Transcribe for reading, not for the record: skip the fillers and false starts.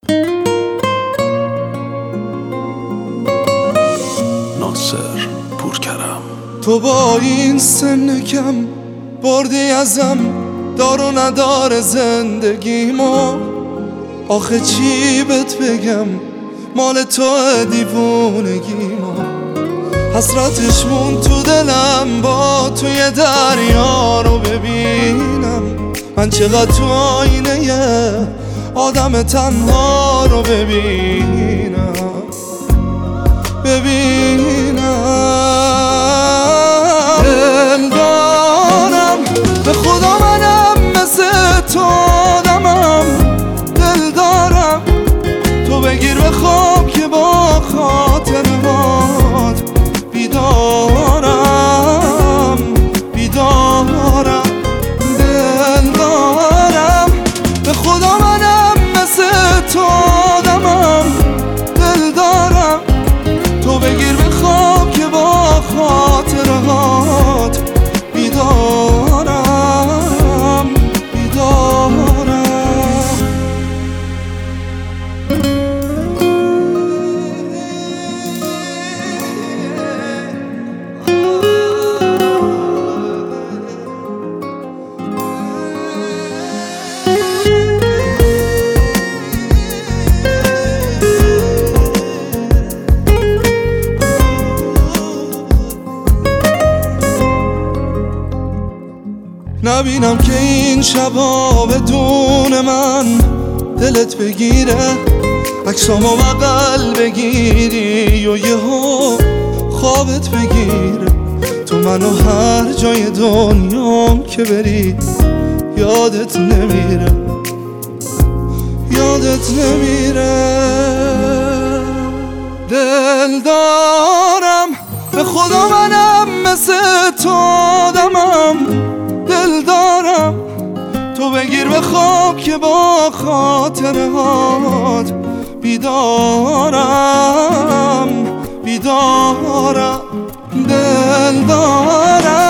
ناصر پورکرم. تو با این سن کم بردی ازم دار و ندار زندگی ما، آخه چی بهت بگم مال تو دیوونگی ما. حسرتش مون تو دلم با توی دریا رو ببینم، من چقدر تو آینه آدم تنها رو ببینم دل دارم به خدا منم مثل تو آدمم، دل دارم تو بگیر به خواب که با خاطرات بیدارم دل دارم به خدا منم مثل تو آدمم، دل دارم تو بگیر به خواب که با خاطرات بیدارم نبینم که این شبا بدون من دلت بگیره، عکسامو بغل بگیری و یهو خوابت بگیره. تو منو هر جای دنیام که بری یادت نمیره دل دارم به خدا منم مثل تو آدمم، دل دارم تو بگیر به خواب که با خاطرات بیدارم دل دارم